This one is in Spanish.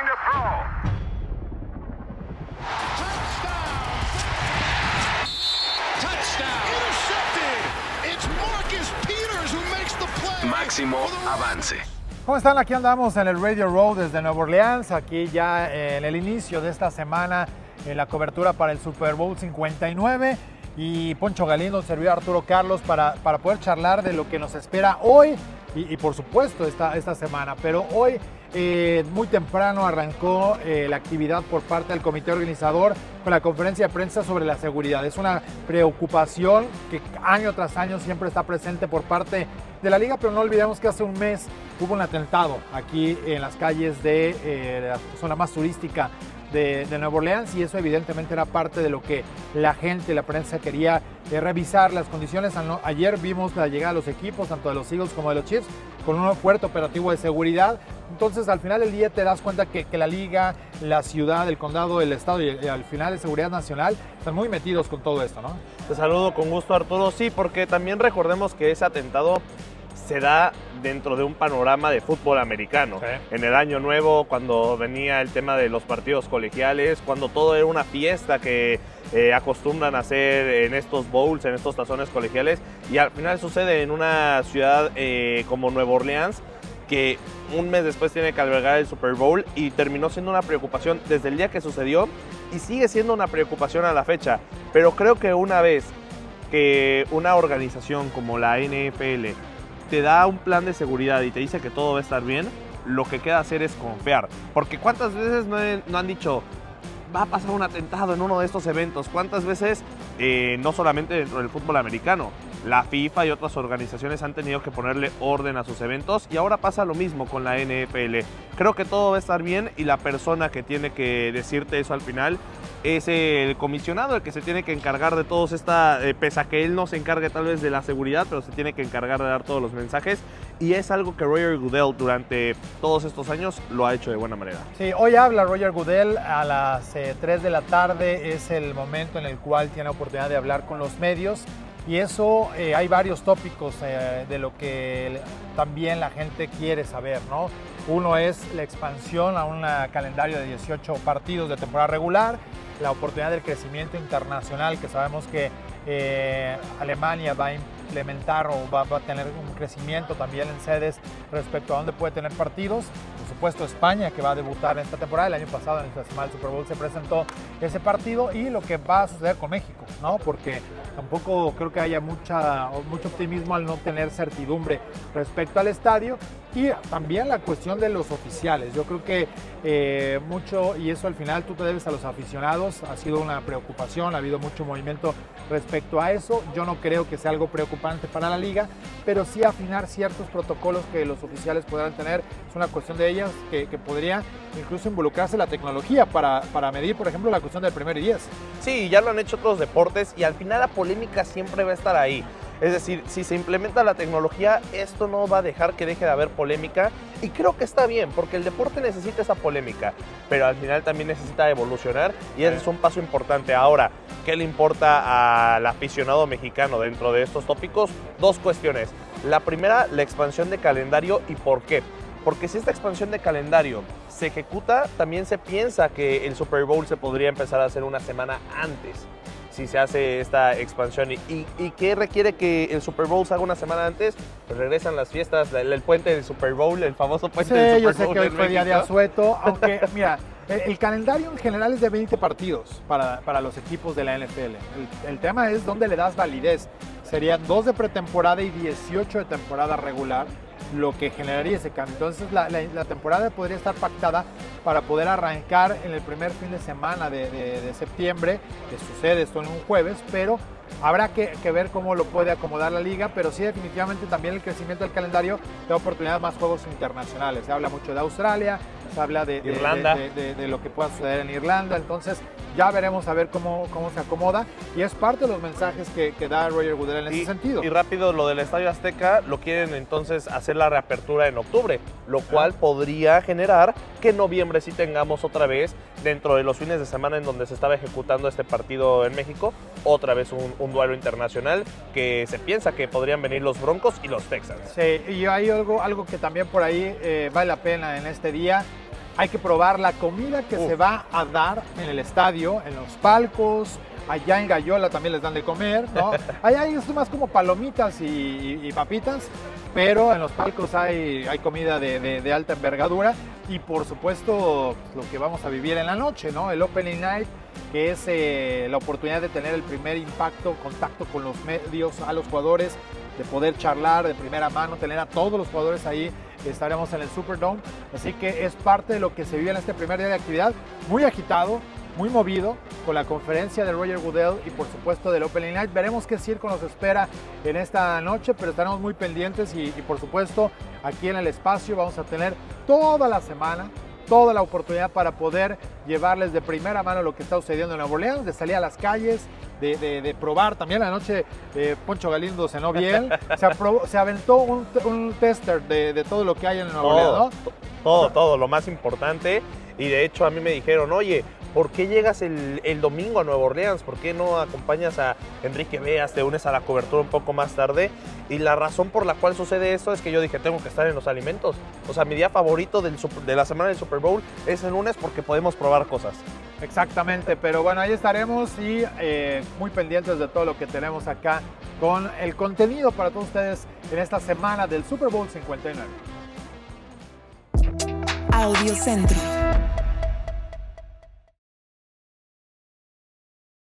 Throwing to throw. Touchdown. Intercepted. It's Marcus Peters who makes the play. Máximo avance. ¿Cómo están? Aquí andamos en el Radio Row desde Nueva Orleans, aquí ya en el inicio de esta semana en la cobertura para el Super Bowl 59 y Poncho Galindo, servidor Arturo Carlos para poder charlar de lo que nos espera hoy y por supuesto esta semana, pero hoy muy temprano arrancó la actividad por parte del comité organizador con la conferencia de prensa sobre la seguridad. Es una preocupación que año tras año siempre está presente por parte de la liga, pero no olvidemos que hace un mes hubo un atentado aquí en las calles de la zona más turística de Nueva Orleans y eso evidentemente era parte de lo que la gente, la prensa quería revisar las condiciones. Ayer vimos la llegada de los equipos, tanto de los Eagles como de los Chiefs, con un fuerte operativo de seguridad. Entonces al final del día te das cuenta que la liga, la ciudad, el condado, el estado y al final de seguridad nacional están muy metidos con todo esto, ¿no? Te saludo con gusto, Arturo. Sí, porque también recordemos que ese atentado se da dentro de un panorama de fútbol americano. Sí. En el año nuevo, cuando venía el tema de los partidos colegiales, cuando todo era una fiesta que acostumbran a hacer en estos bowls, en estos tazones colegiales, y al final sucede en una ciudad como Nueva Orleans, que un mes después tiene que albergar el Super Bowl y terminó siendo una preocupación desde el día que sucedió y sigue siendo una preocupación a la fecha. Pero creo que una vez que una organización como la NFL te da un plan de seguridad y te dice que todo va a estar bien, lo que queda hacer es confiar. Porque ¿cuántas veces no han dicho va a pasar un atentado en uno de estos eventos? ¿Cuántas veces, no solamente dentro del fútbol americano, la FIFA y otras organizaciones han tenido que ponerle orden a sus eventos? Y ahora pasa lo mismo con la NFL. Creo que todo va a estar bien y la persona que tiene que decirte eso al final es el comisionado, el que se tiene que encargar de todos pese a que él no se encargue tal vez de la seguridad, pero se tiene que encargar de dar todos los mensajes, y es algo que Roger Goodell durante todos estos años lo ha hecho de buena manera. Sí, hoy habla Roger Goodell a las 3 de la tarde, es el momento en el cual tiene oportunidad de hablar con los medios, y eso hay varios tópicos de lo que también la gente quiere saber, ¿no? Uno es la expansión a un calendario de 18 partidos de temporada regular, la oportunidad del crecimiento internacional, que sabemos que Alemania va a implementar o va a tener un crecimiento también en sedes respecto a dónde puede tener partidos. Por supuesto España, que va a debutar en esta temporada. El año pasado en la semana del Super Bowl se presentó ese partido, y lo que va a suceder con México, ¿no? Porque tampoco creo que haya mucho optimismo al no tener certidumbre respecto al estadio, y también la cuestión de los oficiales. Yo creo que mucho, y eso al final tú te debes a los aficionados, ha sido una preocupación, ha habido mucho movimiento respecto a eso. Yo no creo que sea algo preocupante para la liga, pero sí afinar ciertos protocolos que los oficiales podrán tener. Es una cuestión de ellas que podría incluso involucrarse la tecnología para medir, por ejemplo, la cuestión del 1º y 10. Sí, ya lo han hecho otros deportes y al final la polémica siempre va a estar ahí. Es decir, si se implementa la tecnología, esto no va a dejar que deje de haber polémica, y creo que está bien, porque el deporte necesita esa polémica, pero al final también necesita evolucionar, y ese es un paso importante. Ahora, ¿qué le importa al aficionado mexicano dentro de estos tópicos? Dos cuestiones. La primera, la expansión de calendario, ¿y por qué? Porque si esta expansión de calendario se ejecuta, también se piensa que el Super Bowl se podría empezar a hacer una semana antes, si se hace esta expansión. ¿Y qué requiere que el Super Bowl se haga una semana antes? Pues regresan las fiestas, el puente del Super Bowl, el famoso puente del Super Bowl. Sí, yo sé que hoy fue día de asueto, aunque mira, el calendario en general es de 20 partidos para los equipos de la NFL. El tema es dónde le das validez. Serían 2 de pretemporada y 18 de temporada regular, lo que generaría ese cambio. Entonces la temporada podría estar pactada para poder arrancar en el primer fin de semana de septiembre, que sucede esto en un jueves, pero habrá que ver cómo lo puede acomodar la liga, pero sí definitivamente también el crecimiento del calendario da oportunidad a más juegos internacionales. Se habla mucho de Australia, se habla de Irlanda, de lo que pueda suceder en Irlanda, entonces ya veremos a ver cómo se acomoda, y es parte de los mensajes que da Roger Goodell en ese sentido. Y rápido, lo del Estadio Azteca lo quieren entonces hacer la reapertura en octubre, lo cual podría generar que en noviembre sí tengamos otra vez, dentro de los fines de semana en donde se estaba ejecutando este partido en México, otra vez un duelo internacional, que se piensa que podrían venir los Broncos y los Texans. Sí, y hay algo que también por ahí vale la pena en este día. hay que probar la comida que se va a dar en el estadio, en los palcos. Allá en Gallola también les dan de comer, ¿no? Allá es más como palomitas y papitas, pero en los palcos hay comida de alta envergadura y por supuesto lo que vamos a vivir en la noche, ¿no? El Opening Night, que es la oportunidad de tener el primer contacto con los medios, a los jugadores, de poder charlar de primera mano, tener a todos los jugadores ahí. Estaremos en el Superdome, así que es parte de lo que se vive en este primer día de actividad, muy agitado, muy movido, con la conferencia de Roger Goodell y por supuesto del Opening Night. Veremos qué circo nos espera en esta noche, pero estaremos muy pendientes y por supuesto aquí en el espacio vamos a tener toda la semana, toda la oportunidad para poder llevarles de primera mano lo que está sucediendo en Nueva Orleans, de salir a las calles, de probar. También la noche Poncho Galindo cenó bien, se aventó un tester de todo lo que hay en Nueva Orleans, ¿no? Todo, lo más importante. Y de hecho a mí me dijeron, oye, ¿por qué llegas el domingo a Nueva Orleans? ¿Por qué no acompañas a Enrique Beas, te unes a la cobertura un poco más tarde? Y la razón por la cual sucede esto es que yo dije, tengo que estar en los alimentos. O sea, mi día favorito de la semana del Super Bowl es el lunes porque podemos probar cosas. Exactamente, pero bueno, ahí estaremos y muy pendientes de todo lo que tenemos acá con el contenido para todos ustedes en esta semana del Super Bowl 59. Audio Centro.